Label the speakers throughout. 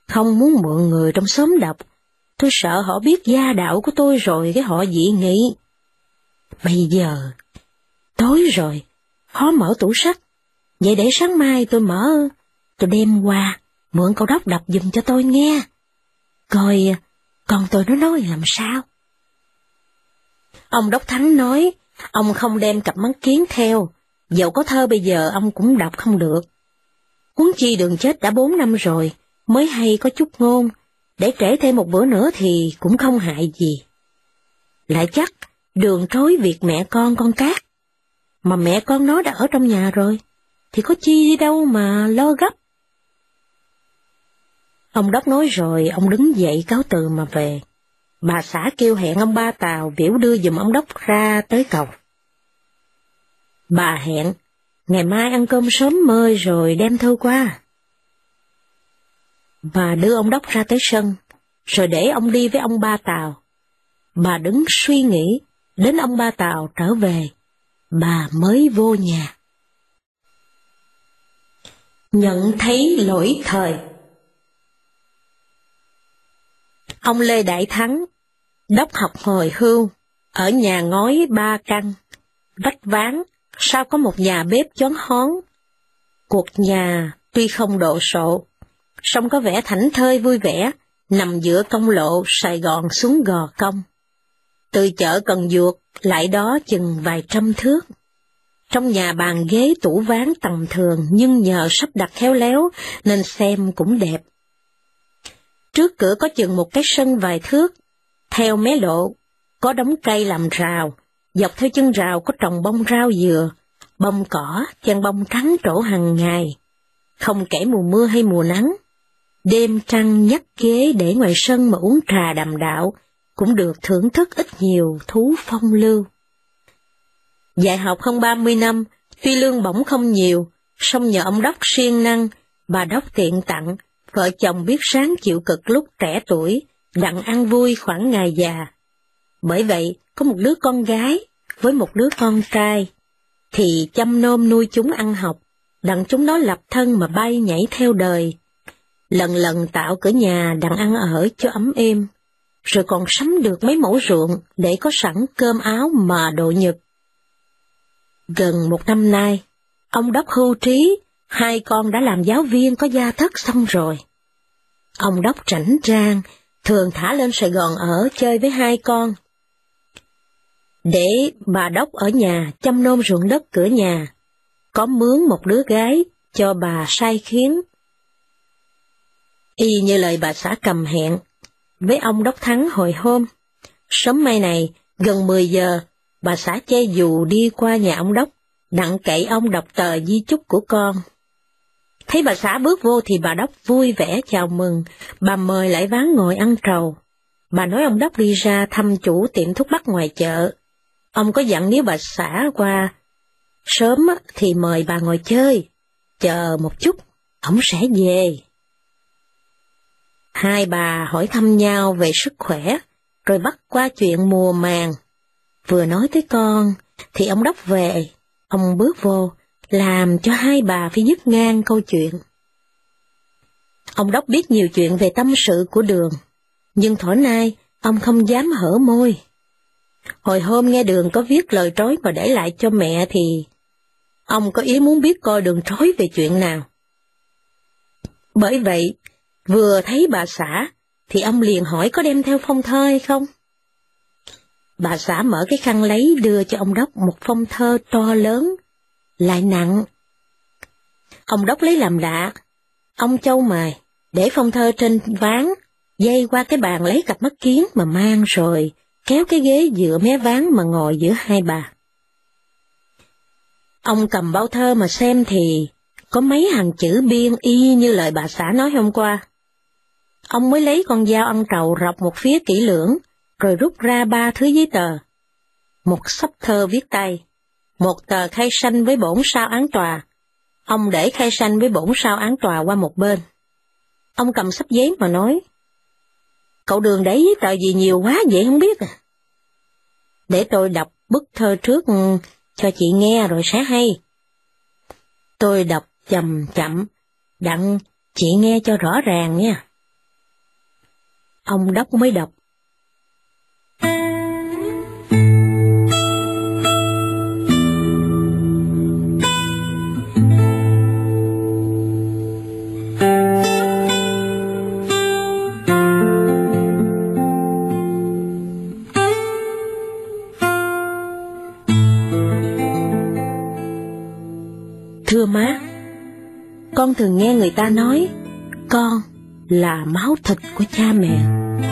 Speaker 1: không muốn mượn người trong xóm đọc. Tôi sợ họ biết gia đạo của tôi rồi cái họ dị nghị. Bây giờ, tối rồi, khó mở tủ sách. Vậy để sáng mai tôi mở, tôi đem qua, mượn cậu Đốc đọc giùm cho tôi nghe. Coi, con tôi nó nói làm sao? Ông Đốc Thắng nói, ông không đem cặp mắt kiến theo, dẫu có thơ bây giờ ông cũng đọc không được. Huống chi Đường chết đã 4 năm rồi, mới hay có chút ngôn, để trễ thêm một bữa nữa thì cũng không hại gì. Lại chắc Đường trối việc mẹ con Cát, mà mẹ con nó đã ở trong nhà rồi, thì có chi đi đâu mà lo gấp. Ông Đốc nói rồi, ông đứng dậy cáo từ mà về. Bà xã kêu hẹn ông Ba Tàu biểu đưa giùm ông Đốc ra tới cầu. Bà hẹn, ngày mai ăn cơm sớm mơi rồi đem thơ qua. Bà đưa ông Đốc ra tới sân, rồi để ông đi với ông Ba Tàu. Bà đứng suy nghĩ, đến ông Ba Tàu trở về, bà mới vô nhà. Nhận thấy lỗi thời. Ông Lê Đại Thắng, đốc học hồi hưu, ở nhà ngói 3 căn, vách ván, sau có một nhà bếp chón hón. Cuộc nhà tuy không đồ sộ, song có vẻ thảnh thơi vui vẻ, nằm giữa công lộ Sài Gòn xuống Gò Công. Từ chợ Cần Duộc lại đó chừng vài trăm thước. Trong nhà bàn ghế tủ ván tầm thường nhưng nhờ sắp đặt khéo léo nên xem cũng đẹp. Trước cửa có chừng một cái sân vài thước, theo mé lộ có đống cây làm rào, dọc theo chân rào có trồng bông rau dừa, bông cỏ, chăn bông trắng trổ hàng ngày, không kể mùa mưa hay mùa nắng. Đêm trăng nhắc ghế để ngoài sân mà uống trà đàm đạo, cũng được thưởng thức ít nhiều thú phong lưu. Dạy học hơn 30 năm, tuy lương bổng không nhiều, song nhờ ông Đốc siêng năng, bà Đốc tiện tặng, vợ chồng biết sáng chịu cực lúc trẻ tuổi, đặng ăn vui khoảng ngày già. Bởi vậy, có một đứa con gái với một đứa con trai, thì chăm nom nuôi chúng ăn học, đặng chúng nó lập thân mà bay nhảy theo đời. Lần lần tạo cửa nhà đặng ăn ở cho ấm êm, rồi còn sắm được mấy mẫu ruộng để có sẵn cơm áo mà độ nhật. Gần 1 năm nay, ông Đốc hưu trí, 2 con đã làm giáo viên có gia thất xong rồi. Ông Đốc rảnh rang, thường thả lên Sài Gòn ở chơi với 2 con. Để bà Đốc ở nhà chăm nom ruộng đất cửa nhà, có mướn một đứa gái cho bà sai khiến. Y như lời bà xã cầm hẹn với ông Đốc Thắng hồi hôm. Sớm mai này, gần 10 giờ, bà xã che dù đi qua nhà ông Đốc, đặng cậy ông đọc tờ di chúc của con. Thấy bà xã bước vô thì bà Đốc vui vẻ chào mừng, bà mời lại ván ngồi ăn trầu. Bà nói ông Đốc đi ra thăm chủ tiệm thuốc bắc ngoài chợ. Ông có dặn nếu bà xã qua sớm thì mời bà ngồi chơi, chờ một chút, ông sẽ về. Hai bà hỏi thăm nhau về sức khỏe, rồi bắt qua chuyện mùa màng. Vừa nói tới con, thì ông Đốc về, ông bước vô, làm cho hai bà phải dứt ngang câu chuyện. Ông Đốc biết nhiều chuyện về tâm sự của Đường, nhưng thổi nay ông không dám hở môi. Hồi hôm nghe Đường có viết lời trói mà để lại cho mẹ thì ông có ý muốn biết coi Đường trói về chuyện nào. Bởi vậy, vừa thấy bà xã, thì ông liền hỏi có đem theo phong thơ hay không. Bà xã mở cái khăn lấy đưa cho ông Đốc một phong thơ to lớn, lại nặng. Ông Đốc lấy làm lạ, ông chau mày, để phong thơ trên ván, dây qua cái bàn lấy cặp mắt kiến mà mang rồi, kéo cái ghế dựa mé ván mà ngồi giữa hai bà. Ông cầm bao thơ mà xem thì có mấy hàng chữ biên y như lời bà xã nói hôm qua. Ông mới lấy con dao ăn trầu rọc một phía kỹ lưỡng, rồi rút ra 3 thứ giấy tờ. Một xấp thơ viết tay, một tờ khai sanh với bổn sao án tòa. Ông để khai sanh với bổn sao án tòa qua một bên. Ông cầm xấp giấy mà nói, cậu Đường để giấy tờ gì nhiều quá vậy không biết à? Để tôi đọc bức thơ trước cho chị nghe rồi sẽ hay. Tôi đọc chậm chậm, đặng chị nghe cho rõ ràng nha. ông Đốc mới đọc. Thưa má, con thường nghe người ta nói, con là máu thịt của cha mẹ.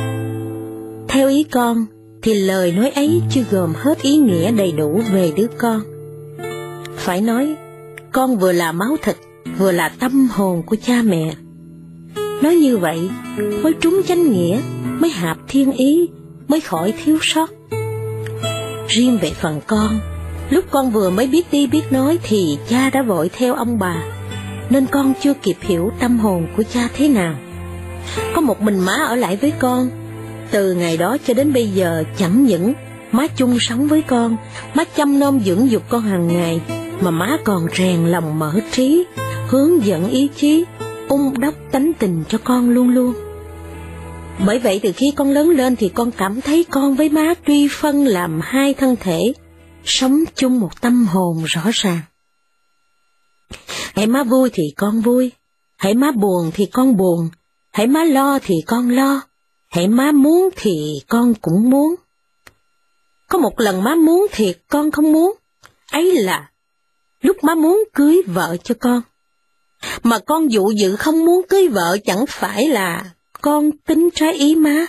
Speaker 1: Theo ý con, thì lời nói ấy chưa gồm hết ý nghĩa đầy đủ về đứa con. Phải nói, con vừa là máu thịt, vừa là tâm hồn của cha mẹ. Nói như vậy, mới trúng chánh nghĩa, mới hợp thiên ý, mới khỏi thiếu sót. Riêng về phần con, lúc con vừa mới biết đi biết nói thì cha đã vội theo ông bà, nên con chưa kịp hiểu tâm hồn của cha thế nào. Có một mình má ở lại với con. Từ ngày đó cho đến bây giờ chẳng những má chung sống với con, má chăm nom dưỡng dục con hàng ngày, mà má còn rèn lòng mở trí, hướng dẫn ý chí, đốc tánh tình cho con luôn luôn. Bởi vậy từ khi con lớn lên thì con cảm thấy con với má tuy phân làm hai thân thể, sống chung một tâm hồn rõ ràng. Hễ má vui thì con vui, hễ má buồn thì con buồn, hễ má lo thì con lo, hễ má muốn thì con cũng muốn. Có một lần má muốn thiệt con không muốn, ấy là lúc má muốn cưới vợ cho con. Mà con dụ dự không muốn cưới vợ chẳng phải là con tính trái ý má.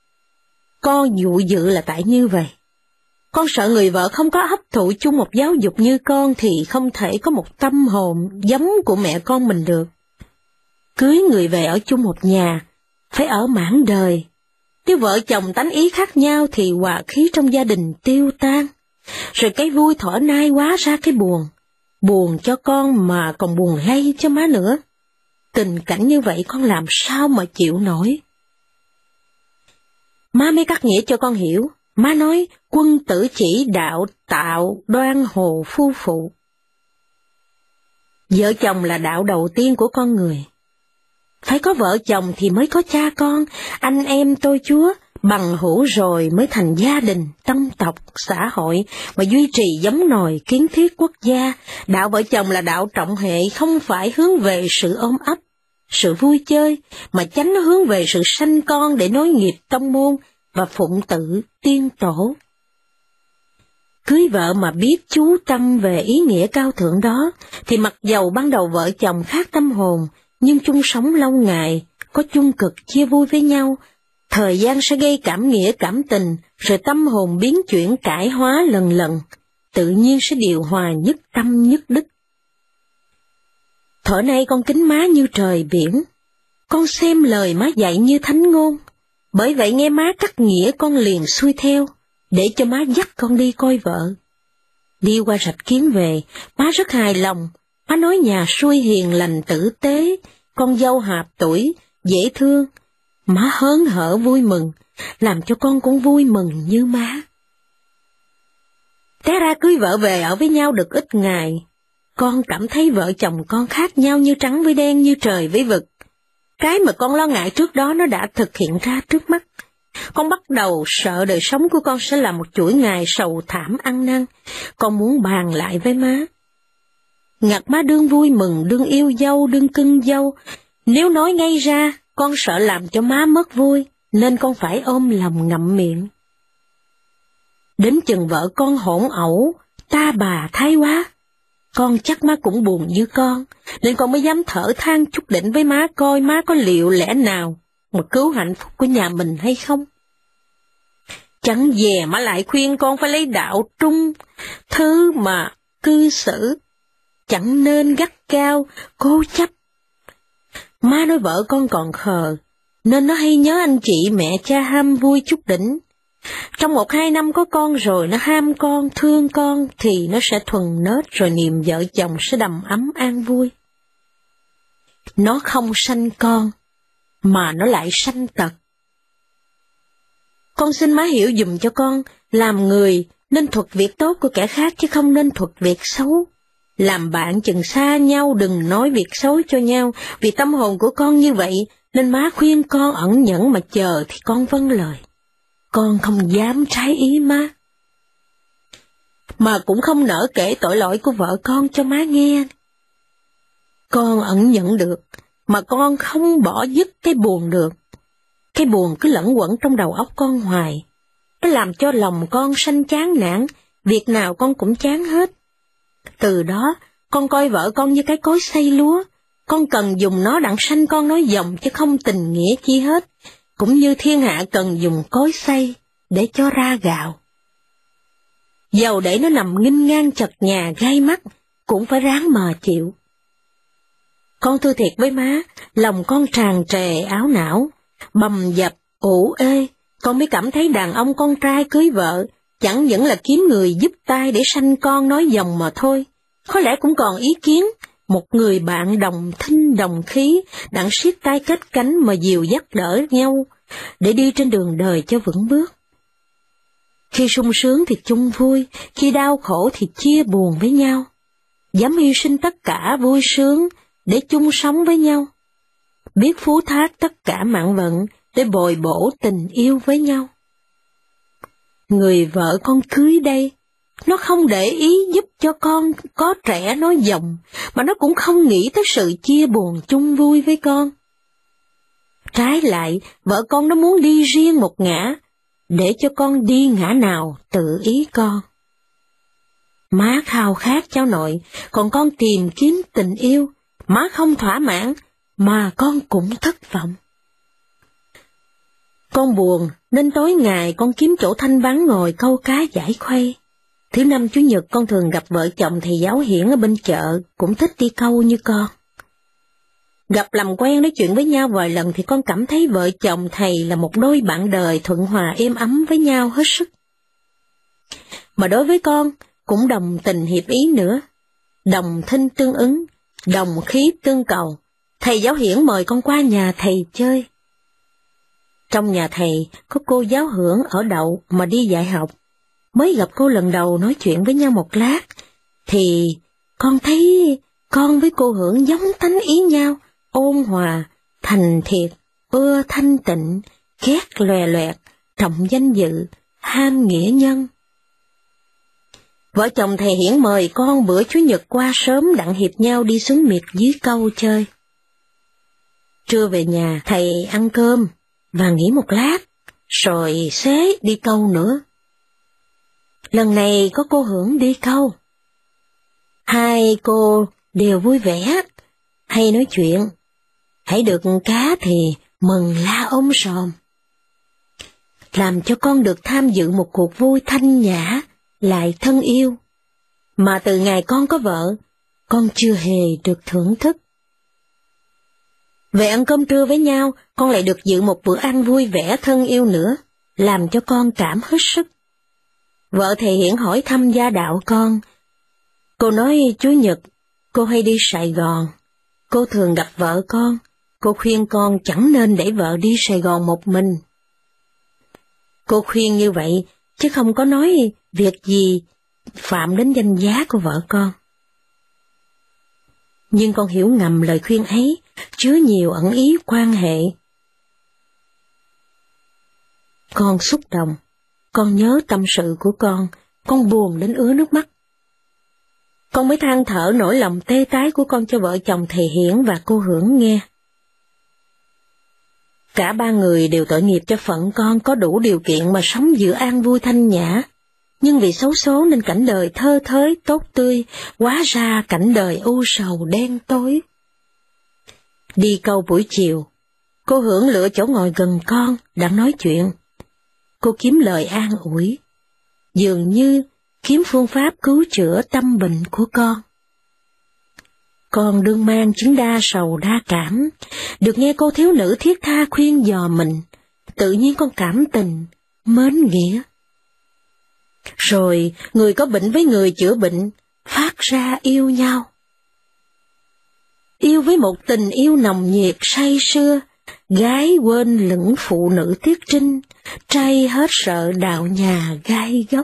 Speaker 1: Con dụ dự là tại như vậy. Con sợ người vợ không có hấp thụ chung một giáo dục như con thì không thể có một tâm hồn giống của mẹ con mình được. Cưới người về ở chung một nhà, phải ở mãn đời. Nếu vợ chồng tánh ý khác nhau thì hòa khí trong gia đình tiêu tan. Rồi cái vui thỏa nay hóa ra cái buồn. Buồn cho con mà còn buồn lây cho má nữa. Tình cảnh như vậy con làm sao mà chịu nổi. Má mới cắt nghĩa cho con hiểu. Má nói quân tử chỉ đạo tạo đoan hồ phu phụ. Vợ chồng là đạo đầu tiên của con người. Phải có vợ chồng thì mới có cha con, anh em tôi chúa, bằng hữu rồi mới thành gia đình, tông tộc, xã hội, mà duy trì giống nòi kiến thiết quốc gia. Đạo vợ chồng là đạo trọng hệ, không phải hướng về sự ôm ấp, sự vui chơi, mà chánh hướng về sự sanh con để nối nghiệp tông môn và phụng tự tiên tổ. Cưới vợ mà biết chú tâm về ý nghĩa cao thượng đó, thì mặc dầu ban đầu vợ chồng khác tâm hồn, nhưng chung sống lâu ngày, có chung cực chia vui với nhau, thời gian sẽ gây cảm nghĩa cảm tình, rồi tâm hồn biến chuyển cải hóa lần lần, tự nhiên sẽ điều hòa nhất tâm nhất đức. Thuở nay con kính má như trời biển, con xem lời má dạy như thánh ngôn, bởi vậy nghe má cắt nghĩa con liền xuôi theo, để cho má dắt con đi coi vợ. Đi qua Rạch Kiến về, má rất hài lòng, má nói nhà xuôi hiền lành tử tế, con dâu hợp tuổi, dễ thương. Má hớn hở vui mừng, làm cho con cũng vui mừng như má. Té ra cưới vợ về ở với nhau được ít ngày, con cảm thấy vợ chồng con khác nhau như trắng với đen, như trời với vực. Cái mà con lo ngại trước đó nó đã thực hiện ra trước mắt. Con bắt đầu sợ đời sống của con sẽ là một chuỗi ngày sầu thảm ăn năn. Con muốn bàn lại với má. Ngặt má đương vui mừng, đương yêu dâu, đương cưng dâu. Nếu nói ngay ra, con sợ làm cho má mất vui, nên con phải ôm lòng ngậm miệng. Đến chừng vợ con hỗn ẩu, ta bà thái quá, con chắc má cũng buồn như con, nên con mới dám thở than chút đỉnh với má coi má có liệu lẽ nào mà cứu hạnh phúc của nhà mình hay không. Chẳng dè má lại khuyên con phải lấy đạo trung, thứ mà cư xử, chẳng nên gắt cao, cố chấp. Má nói vợ con còn khờ, nên nó hay nhớ anh chị mẹ cha ham vui chút đỉnh. Trong 1-2 năm có con rồi nó ham con, thương con thì nó sẽ thuần nết, rồi niềm vợ chồng sẽ đầm ấm an vui. Nó không sanh con, mà nó lại sanh tật. Con xin má hiểu dùm cho con, làm người nên thuật việc tốt của kẻ khác chứ không nên thuật việc xấu. Làm bạn chừng xa nhau đừng nói việc xấu cho nhau, vì tâm hồn của con như vậy nên má khuyên con ẩn nhẫn mà chờ thì con vâng lời. Con không dám trái ý má. Mà cũng không nỡ kể tội lỗi của vợ con cho má nghe. Con ẩn nhẫn được, mà con không bỏ dứt cái buồn được. Cái buồn cứ lẫn quẩn trong đầu óc con hoài. Nó làm cho lòng con sanh chán nản, việc nào con cũng chán hết. Từ đó, con coi vợ con như cái cối xay lúa, con cần dùng nó đặng sanh con nói dòng chứ không tình nghĩa chi hết, cũng như thiên hạ cần dùng cối xay để cho ra gạo. Dầu để nó nằm nghinh ngang chật nhà gai mắt, cũng phải ráng mờ chịu. Con thưa thiệt với má, lòng con tràn trề áo não, bầm dập, ủ ê, con mới cảm thấy đàn ông con trai cưới vợ, chẳng những là kiếm người giúp tay để sanh con nói dòng mà thôi, có lẽ cũng còn ý kiến, một người bạn đồng thinh đồng khí, đặng siết tay kết cánh mà dìu dắt đỡ nhau, để đi trên đường đời cho vững bước. Khi sung sướng thì chung vui, khi đau khổ thì chia buồn với nhau, dám hy sinh tất cả vui sướng để chung sống với nhau, biết phú thác tất cả mạng vận để bồi bổ tình yêu với nhau. Người vợ con cưới đây, nó không để ý giúp cho con có trẻ nói dòng, mà nó cũng không nghĩ tới sự chia buồn chung vui với con. Trái lại, vợ con nó muốn đi riêng một ngã, để cho con đi ngã nào tự ý con. Má khao khát cháu nội, còn con tìm kiếm tình yêu, má không thỏa mãn, mà con cũng thất vọng. Con buồn, nên tối ngày con kiếm chỗ thanh vắng ngồi câu cá giải khuây. Thứ năm chủ nhật con thường gặp vợ chồng thầy giáo Hiển ở bên chợ, cũng thích đi câu như con. Gặp làm quen nói chuyện với nhau vài lần thì con cảm thấy vợ chồng thầy là một đôi bạn đời thuận hòa êm ấm với nhau hết sức. Mà đối với con, cũng đồng tình hiệp ý nữa, đồng thinh tương ứng, đồng khí tương cầu. Thầy giáo Hiển mời con qua nhà thầy chơi. Trong nhà thầy có cô giáo Hưởng ở đậu mà đi dạy học. Mới gặp cô lần đầu nói chuyện với nhau một lát, thì con thấy con với cô Hưởng giống tánh ý nhau, ôn hòa, thành thiệt, ưa thanh tịnh, ghét lòe loẹt, trọng danh dự, ham nghĩa nhân. Vợ chồng thầy Hiển mời con bữa Chủ nhật qua sớm đặng hiệp nhau đi xuống miệt dưới câu chơi. Trưa về nhà thầy ăn cơm và nghỉ một lát, rồi xế đi câu nữa. Lần này có cô Hưởng đi câu. Hai cô đều vui vẻ, hay nói chuyện. Hãy được cá thì mừng la ôm sòm. Làm cho con được tham dự một cuộc vui thanh nhã, lại thân yêu, mà từ ngày con có vợ, con chưa hề được thưởng thức. Về ăn cơm trưa với nhau, con lại được dự một bữa ăn vui vẻ thân yêu nữa, làm cho con cảm hết sức. Vợ thầy Hiển hỏi thăm gia đạo con. Cô nói Chủ nhật, cô hay đi Sài Gòn. Cô thường gặp vợ con. Cô khuyên con chẳng nên để vợ đi Sài Gòn một mình. Cô khuyên như vậy, chứ không có nói việc gì phạm đến danh giá của vợ con. Nhưng con hiểu ngầm lời khuyên ấy, chứa nhiều ẩn ý quan hệ. Con xúc động, con nhớ tâm sự của con buồn đến ứa nước mắt. Con mới than thở nỗi lòng tê tái của con cho vợ chồng thầy Hiển và cô Hưởng nghe. Cả ba người đều tội nghiệp cho phận con có đủ điều kiện mà sống vừa an vui thanh nhã, nhưng vì xấu số nên cảnh đời thơ thới tốt tươi, hóa ra cảnh đời u sầu đen tối. Đi câu buổi chiều, cô Hưởng lựa chỗ ngồi gần con, đang nói chuyện. Cô kiếm lời an ủi, dường như kiếm phương pháp cứu chữa tâm bệnh của con. Con đương mang chứng đa sầu đa cảm, được nghe cô thiếu nữ thiết tha khuyên dò mình, tự nhiên con cảm tình, mến nghĩa. Rồi người có bệnh với người chữa bệnh, phát ra yêu nhau. Yêu với một tình yêu nồng nhiệt say sưa, gái quên lững phụ nữ tiết trinh, trai hết sợ đạo nhà gai góc.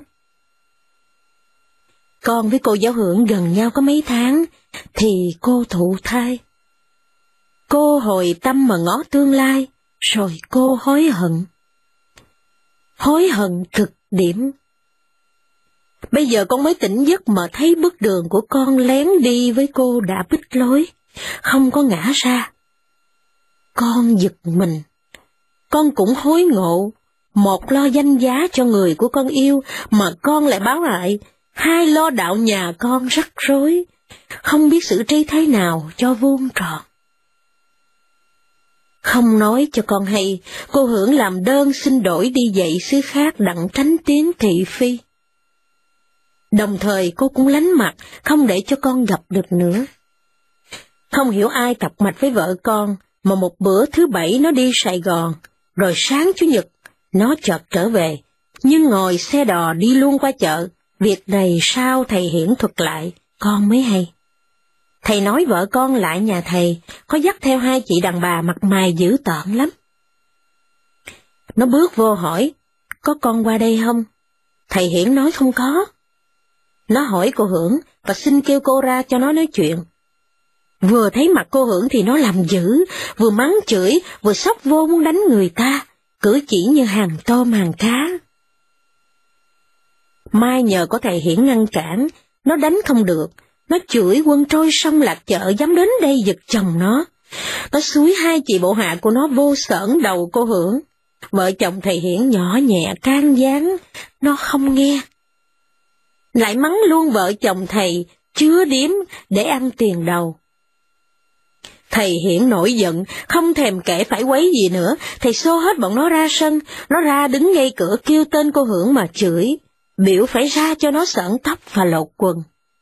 Speaker 1: Con với cô giáo Hưởng gần nhau có mấy tháng, thì cô thụ thai. Cô hồi tâm mà ngó tương lai, rồi cô hối hận. Hối hận cực điểm. Bây giờ con mới tỉnh giấc mà thấy bước đường của con lén đi với cô đã bích lối, không có ngã ra. Con giật mình. Con cũng hối ngộ, một lo danh giá cho người của con yêu mà con lại báo lại, hai lo đạo nhà con rắc rối, không biết xử trí thế nào cho vuông tròn. Không nói cho con hay, cô Hưởng làm đơn xin đổi đi dạy xứ khác đặng tránh tiếng thị phi. Đồng thời cô cũng lánh mặt, không để cho con gặp được nữa. Không hiểu ai tập mạch với vợ con, mà một bữa thứ Bảy nó đi Sài Gòn, rồi sáng Chủ nhật nó chợt trở về, nhưng ngồi xe đò đi luôn qua chợ. Việc này sao thầy Hiển thuật lại, con mới hay. Thầy nói vợ con lại nhà thầy, có dắt theo hai chị đàn bà mặt mày dữ tợn lắm. Nó bước vô hỏi, có con qua đây không? Thầy Hiển nói không có. Nó hỏi cô Hưởng và xin kêu cô ra cho nó nói chuyện. Vừa thấy mặt cô Hưởng thì nó làm dữ, vừa mắng chửi, vừa xốc vô muốn đánh người ta, cử chỉ như hàng tôm hàng cá. Mai nhờ có thầy Hiển ngăn cản, nó đánh không được, nó chửi quân trôi sông Lạc Chợ dám đến đây giật chồng nó. Nó xúi hai chị bộ hạ của nó vô xởn đầu cô Hưởng. Vợ chồng thầy Hiển nhỏ nhẹ can gián, nó không nghe. Lại mắng luôn vợ chồng thầy, chứa điếm để ăn tiền đầu. Thầy Hiển nổi giận, không thèm kể phải quấy gì nữa, thầy xô hết bọn nó ra sân, nó ra đứng ngay cửa kêu tên cô Hưởng mà chửi, biểu phải ra cho nó sởn tóc và lột quần.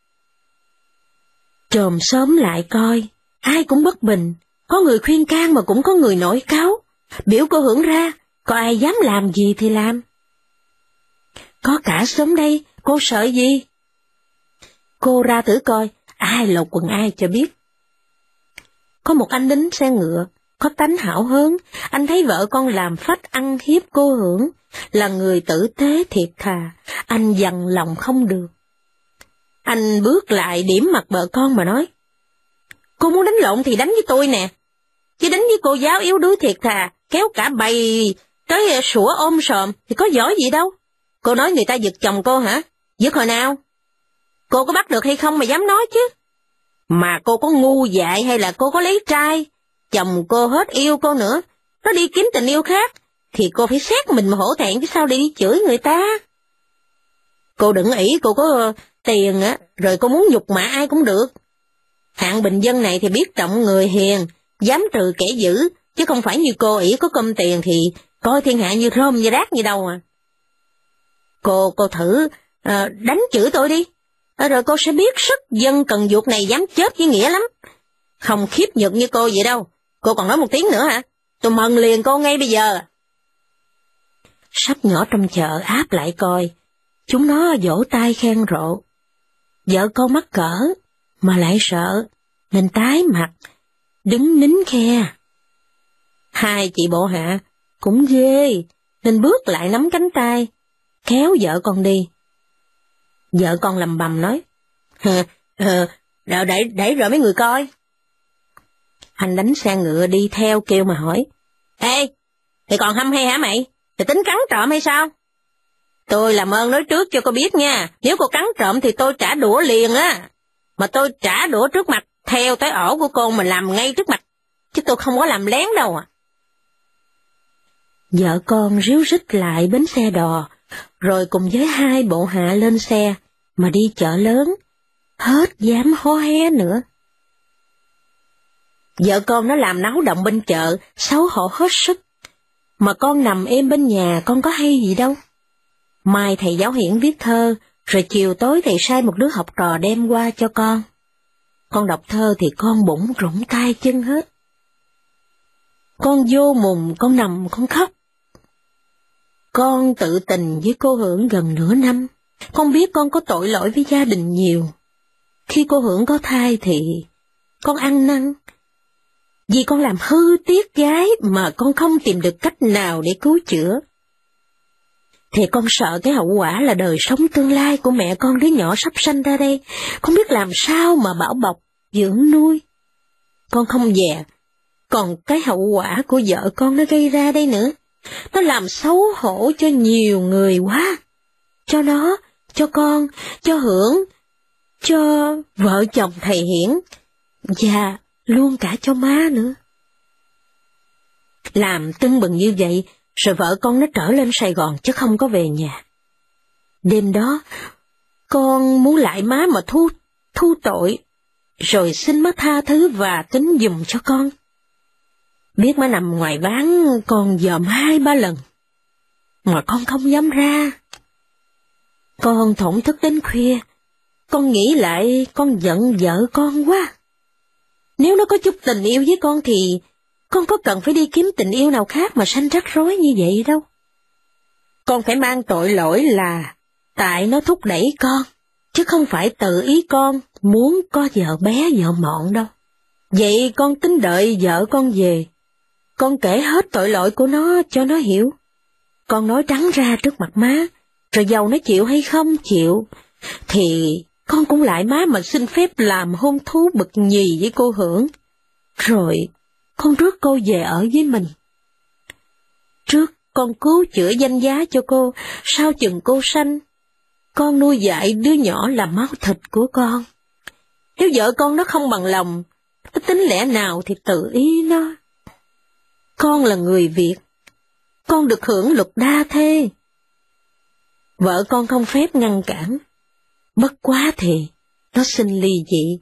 Speaker 1: Chòm xóm lại coi, ai cũng bất bình, có người khuyên can mà cũng có người nổi cáu, biểu cô Hưởng ra, có ai dám làm gì thì làm. Có cả xóm đây, cô sợ gì? Cô ra thử coi, ai lột quần ai cho biết. Có một anh lính xe ngựa, có tánh hảo hớn, anh thấy vợ con làm phách ăn hiếp cô Hưởng, là người tử tế thiệt thà, anh dằn lòng không được. Anh bước lại điểm mặt vợ con mà nói, cô muốn đánh lộn thì đánh với tôi nè, chứ đánh với cô giáo yếu đuối thiệt thà, kéo cả bầy tới sủa ôm sòm thì có giỏi gì đâu. Cô nói người ta giật chồng cô hả? Giật hồi nào? Cô có bắt được hay không mà dám nói chứ? Mà cô có ngu dại hay là cô có lấy trai? Chồng cô hết yêu cô nữa, nó đi kiếm tình yêu khác, thì cô phải xét mình mà hổ thẹn chứ sao đi chửi người ta. Cô đừng ỷ cô có tiền á, rồi cô muốn nhục mạ ai cũng được. Hạng bình dân này thì biết trọng người hiền, dám trừ kẻ dữ, chứ không phải như cô ỷ có cơm tiền thì coi thiên hạ như rơm như rác như đâu à. Cô thử đánh chửi tôi đi, rồi cô sẽ biết sức dân cần vuột này dám chết với nghĩa lắm. Không khiếp nhược như cô vậy đâu. Cô còn nói một tiếng nữa hả? Tôi mần liền cô ngay bây giờ. Sắp nhỏ trong chợ áp lại coi, chúng nó vỗ tay khen rộ. Vợ con mắc cỡ, mà lại sợ, nên tái mặt, đứng nín khe. Hai chị bộ hạ cũng ghê, nên bước lại nắm cánh tay, kéo vợ con đi. Vợ con lầm bầm nói, đẩy rồi mấy người coi. Anh đánh xe ngựa đi theo kêu mà hỏi, ê, thì còn hăm hay hả mày? Thì tính cắn trộm hay sao? Tôi làm ơn nói trước cho cô biết nha, nếu cô cắn trộm thì tôi trả đũa liền á. Mà tôi trả đũa trước mặt, theo tới ổ của cô mà làm ngay trước mặt, chứ tôi không có làm lén đâu à. Vợ con ríu rít lại bến xe đò, rồi cùng với hai bộ hạ lên xe, mà đi chợ lớn, hết dám hó hé nữa. Vợ con nó làm náo động bên chợ, xấu hổ hết sức. Mà con nằm êm bên nhà, con có hay gì đâu. Mai thầy giáo Hiển viết thơ, rồi chiều tối thầy sai một đứa học trò đem qua cho con. Con đọc thơ thì con bụng rụng tay chân hết. Con vô mùng, con nằm, con khóc. Con tự tình với cô Hưởng gần nửa năm, con biết con có tội lỗi với gia đình nhiều. Khi cô Hưởng có thai thì con ăn năn, vì con làm hư tiếc gái mà con không tìm được cách nào để cứu chữa. Thì con sợ cái hậu quả là đời sống tương lai của mẹ con đứa nhỏ sắp sanh ra đây, con biết làm sao mà bảo bọc, dưỡng nuôi. Con không dè, Còn cái hậu quả của vợ con nó gây ra đây nữa, nó làm xấu hổ cho nhiều người quá. Cho nó, cho con, cho Hưởng, cho vợ chồng thầy Hiển, và luôn cả cho má nữa. Làm tưng bừng như vậy, rồi vợ con nó trở lên Sài Gòn chứ không có về nhà. Đêm đó, con muốn lại má mà thu tội, rồi xin má tha thứ và tính giùm cho con. Biết má nằm ngoài ván con dòm 2-3 lần, mà con không dám ra. Con thổn thức đến khuya, con nghĩ lại con giận vợ con quá. Nếu nó có chút tình yêu với con thì con có cần phải đi kiếm tình yêu nào khác mà sanh rắc rối như vậy đâu. Con phải mang tội lỗi là tại nó thúc đẩy con, chứ không phải tự ý con muốn có vợ bé vợ mọn đâu. Vậy con tính đợi vợ con về, con kể hết tội lỗi của nó cho nó hiểu. Con nói trắng ra trước mặt má, rồi dầu nó chịu hay không chịu, thì con cũng lại má mà xin phép làm hôn thú bậc nhì với cô Hưởng. Rồi con rước cô về ở với mình. Trước con cứu chữa danh giá cho cô, sau chừng cô sanh, con nuôi dạy đứa nhỏ là máu thịt của con. Nếu vợ con nó không bằng lòng, nó tính lẽ nào thì tự ý nó. Con là người Việt, con được hưởng luật đa thê. Vợ con không phép ngăn cản, bất quá thì nó xin ly dị.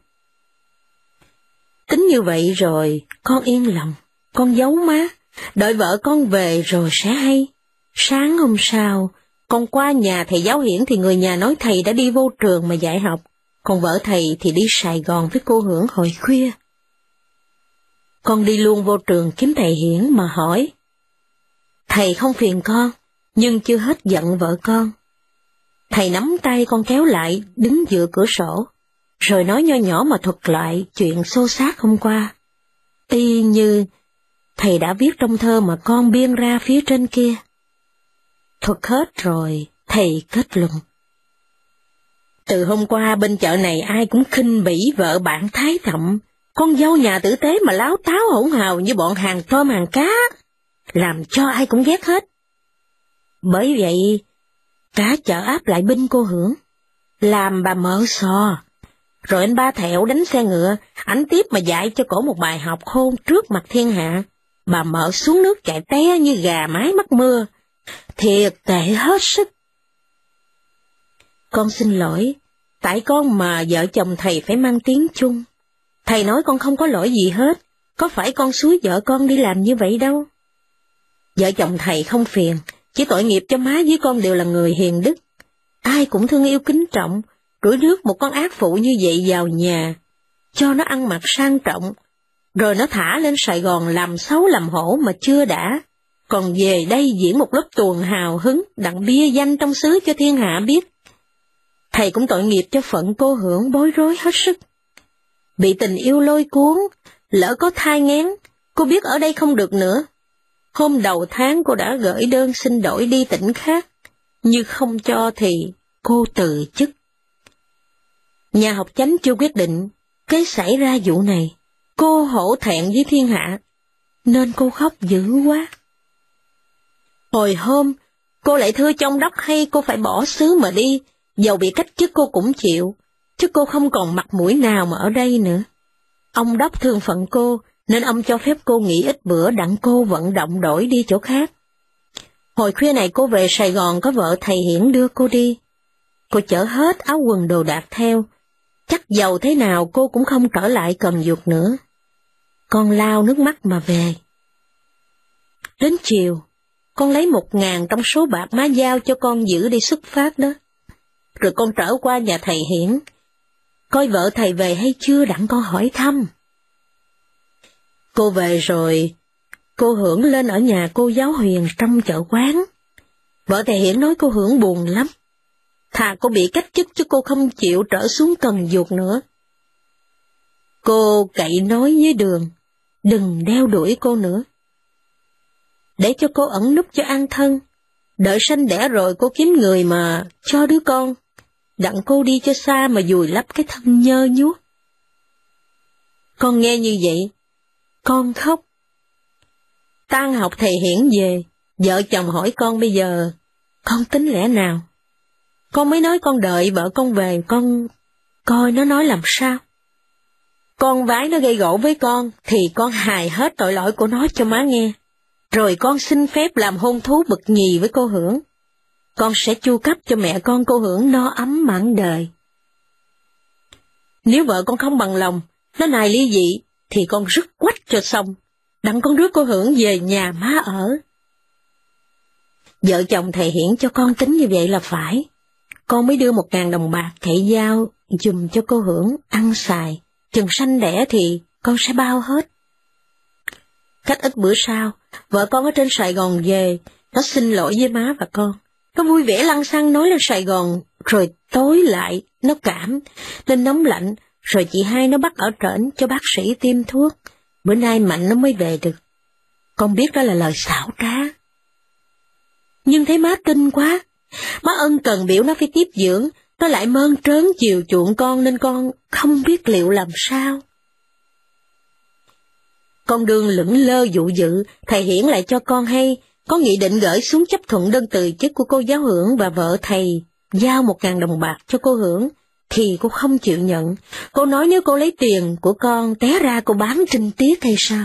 Speaker 1: Tính như vậy rồi, con yên lòng, con giấu má, đợi vợ con về rồi sẽ hay. Sáng hôm sau, con qua nhà thầy giáo Hiển thì người nhà nói thầy đã đi vô trường mà dạy học, còn vợ thầy thì đi Sài Gòn với cô Hưởng hồi khuya. Con đi luôn vô trường kiếm thầy Hiển mà hỏi. Thầy không phiền con, nhưng chưa hết giận vợ con. Thầy nắm tay con kéo lại, đứng dựa cửa sổ, rồi nói nho nhỏ mà thuật lại chuyện xô xát hôm qua. Y như thầy đã viết trong thơ mà con biên ra phía trên kia. Thuật hết rồi, thầy kết luận. Từ hôm qua bên chợ này ai cũng khinh bỉ vợ bạn Thái Thậm, con dâu nhà tử tế mà láo táo hỗn hào như bọn hàng tôm hàng cá, làm cho ai cũng ghét hết. Bởi vậy, cả chợ áp lại binh cô Hưởng, làm bà mợ sò. Rồi anh Ba Thẹo đánh xe ngựa, ảnh tiếp mà dạy cho cổ một bài học khôn trước mặt thiên hạ. Bà mợ xuống nước chạy té như gà mái mắc mưa, thiệt tệ hết sức. Con xin lỗi, tại con mà vợ chồng thầy phải mang tiếng chung. Thầy nói con không có lỗi gì hết, có phải con xúi vợ con đi làm như vậy đâu. Vợ chồng thầy không phiền, chỉ tội nghiệp cho má với con đều là người hiền đức. Ai cũng thương yêu kính trọng, đuổi rước một con ác phụ như vậy vào nhà, cho nó ăn mặc sang trọng, rồi nó thả lên Sài Gòn làm xấu làm hổ mà chưa đã, còn về đây diễn một lớp tuồng hào hứng, đặng bia danh trong xứ cho thiên hạ biết. Thầy cũng tội nghiệp cho phận cô Hưởng bối rối hết sức. Bị tình yêu lôi cuốn, lỡ có thai nghén, cô biết ở đây không được nữa. Hôm đầu tháng cô đã gửi đơn xin đổi đi tỉnh khác, như không cho thì cô từ chức. Nhà học chánh chưa quyết định, cái xảy ra vụ này, cô hổ thẹn với thiên hạ, nên cô khóc dữ quá. Hồi hôm, cô lại thưa trong đốc hay cô phải bỏ xứ mà đi, dầu bị cách chức cô cũng chịu, chứ cô không còn mặt mũi nào mà ở đây nữa. Ông đốc thương phận cô, nên ông cho phép cô nghỉ ít bữa đặng cô vận động đổi đi chỗ khác. Hồi khuya này cô về Sài Gòn có vợ thầy Hiển đưa cô đi. Cô chở hết áo quần đồ đạc theo, chắc dầu thế nào cô cũng không trở lại Cần Duột nữa. Con lau nước mắt mà về. Đến chiều, con lấy 1.000 trong số bạc má giao cho con giữ đi xuất phát đó. Rồi con trở qua nhà thầy Hiển, coi vợ thầy về hay chưa đặng con hỏi thăm. Cô về rồi, cô Hưởng lên ở nhà cô giáo Huyền trong chợ quán. Vợ thầy Hiển nói cô Hưởng buồn lắm. Thà cô bị cách chức chứ cô không chịu trở xuống Cần Duột nữa. Cô cậy nói với Đường, đừng đeo đuổi cô nữa. Để cho cô ẩn núp cho an thân, đợi sanh đẻ rồi cô kiếm người mà cho đứa con, đặng cô đi cho xa mà vùi lấp cái thân nhơ nhuốc. Con nghe như vậy, con khóc, Tan học thầy Hiển về, vợ chồng hỏi con bây giờ, con tính lẽ nào? Con mới nói con đợi vợ con về, con coi nó nói làm sao. Con vái nó gây gổ với con, thì con hài hết tội lỗi của nó cho má nghe. Rồi con xin phép làm hôn thú bậc nhì với cô Hưởng. Con sẽ chu cấp cho mẹ con cô Hưởng no ấm mãn đời. Nếu vợ con không bằng lòng, nó nài ly dị, thì con rứt quách cho xong, đặng con rước cô Hưởng về nhà má ở. Vợ chồng thầy Hiển cho con tính như vậy là phải. Con mới đưa 1.000 đồng bạc thầy giao dùm cho cô Hưởng ăn xài, chừng sanh đẻ thì con sẽ bao hết. Cách ít bữa sau, vợ con ở trên Sài Gòn về, nó xin lỗi với má và con. Nó vui vẻ lăng xăng nói lên Sài Gòn, rồi tối lại, nó cảm, nên nóng lạnh, rồi chị hai nó bắt ở trển cho bác sĩ tiêm thuốc. Bữa nay mạnh nó mới về được. Con biết đó là lời xảo trá. Nhưng thấy má kinh quá, má ân cần biểu nó phải tiếp dưỡng, nó lại mơn trớn chiều chuộng con nên con không biết liệu làm sao. Con đường lững lơ dụ dự, thầy Hiển lại cho con hay, có nghị định gửi xuống chấp thuận đơn từ chức của cô giáo Hưởng và vợ thầy, giao 1.000 đồng bạc cho cô Hưởng, thì cô không chịu nhận. Cô nói nếu cô lấy tiền của con, té ra cô bán trinh tiết hay sao?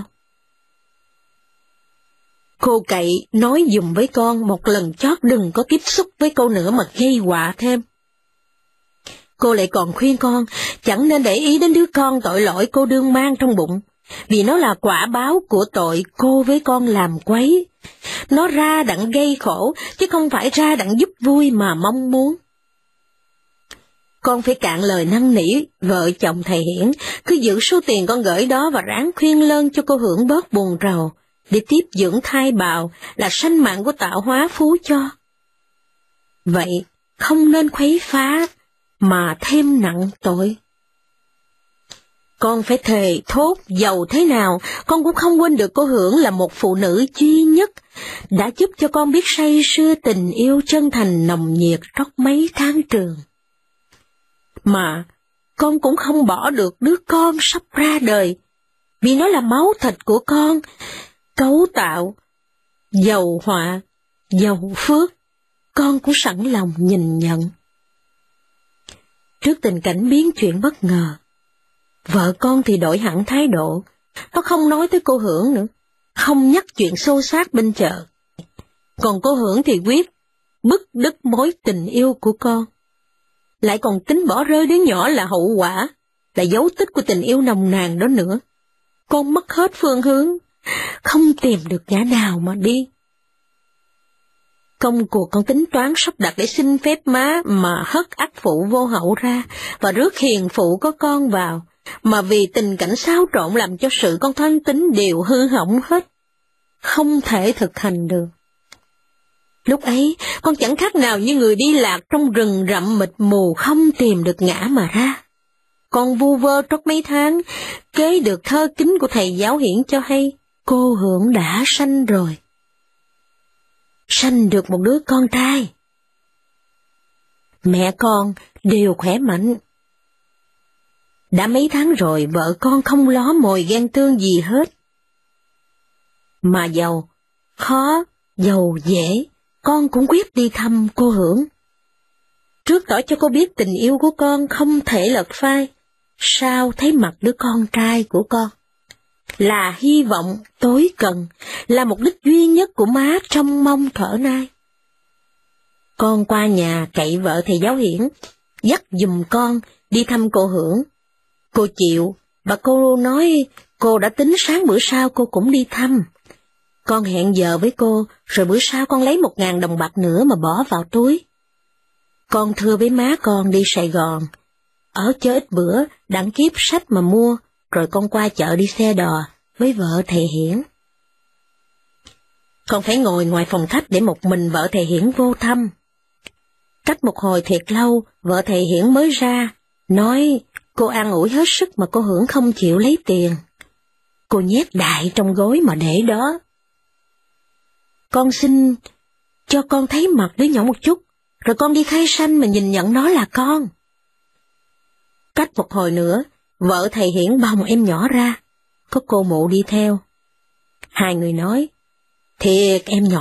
Speaker 1: Cô cậy nói dùm với con một lần chót đừng có tiếp xúc với cô nữa mà gây họa thêm. Cô lại còn khuyên con chẳng nên để ý đến đứa con tội lỗi cô đương mang trong bụng, vì nó là quả báo của tội cô với con làm quấy. Nó ra đặng gây khổ, chứ không phải ra đặng giúp vui mà mong muốn. Con phải cạn lời năn nỉ vợ chồng thầy Hiển, cứ giữ số tiền con gửi đó và ráng khuyên lơn cho cô Hưởng bớt buồn rầu, để tiếp dưỡng thai bào là sanh mạng của tạo hóa phú cho. Vậy, không nên khuấy phá, mà thêm nặng tội. Con phải thề thốt giàu thế nào, con cũng không quên được cô Hưởng là một phụ nữ duy nhất, đã giúp cho con biết say sưa tình yêu chân thành nồng nhiệt trong mấy tháng trường. Mà, con cũng không bỏ được đứa con sắp ra đời, vì nó là máu thịt của con, cấu tạo, giàu họa, giàu phước, con cũng sẵn lòng nhìn nhận. Trước tình cảnh biến chuyển bất ngờ, vợ con thì đổi hẳn thái độ, nó không nói tới cô Hưởng nữa, không nhắc chuyện xô xát bên chợ. Còn cô Hưởng thì quyết bứt đứt mối tình yêu của con, lại còn tính bỏ rơi đứa nhỏ là hậu quả, là dấu tích của tình yêu nồng nàn đó nữa. Con mất hết phương hướng, không tìm được ngã nào mà đi. Công cuộc con tính toán sắp đặt để xin phép má mà hất ắt phụ vô hậu ra và rước hiền phụ có con vào, mà vì tình cảnh xáo trộn làm cho sự con thân tính đều hư hỏng hết, không thể thực hành được. Lúc ấy, con chẳng khác nào như người đi lạc trong rừng rậm mịt mù không tìm được ngã mà ra. Con vu vơ trót mấy tháng, kế được thơ kính của thầy giáo Hiển cho hay, cô Hưởng đã sanh rồi. Sanh được một đứa con trai. Mẹ con đều khỏe mạnh. Đã mấy tháng rồi vợ con không ló mồi ghen tương gì hết. Mà giàu, khó, giàu dễ, con cũng quyết đi thăm cô Hưởng. Trước tỏ cho cô biết tình yêu của con không thể lật phai, sao thấy mặt đứa con trai của con là hy vọng tối cần, là mục đích duy nhất của má trong mong thở nay. Con qua nhà cậy vợ thầy giáo Hiển, dắt giùm con đi thăm cô Hưởng. Cô chịu, và cô nói cô đã tính sáng bữa sau cô cũng đi thăm. Con hẹn giờ với cô, rồi bữa sau con lấy 1.000 đồng bạc nữa mà bỏ vào túi. Con thưa với má con đi Sài Gòn, ở chơi ít bữa, đặng kiếp sách mà mua, rồi con qua chợ đi xe đò với vợ thầy Hiển. Con phải ngồi ngoài phòng khách để một mình vợ thầy Hiển vô thăm. Cách một hồi thiệt lâu, vợ thầy Hiển mới ra, nói cô an ủi hết sức mà cô Hưởng không chịu lấy tiền. Cô nhét đại trong gối mà để đó. Con xin cho con thấy mặt đứa nhỏ một chút, rồi con đi khai sanh mà nhìn nhận nó là con. Cách một hồi nữa, vợ thầy Hiển bồng em nhỏ ra, có cô mụ đi theo. Hai người nói, Thiệt em nhỏ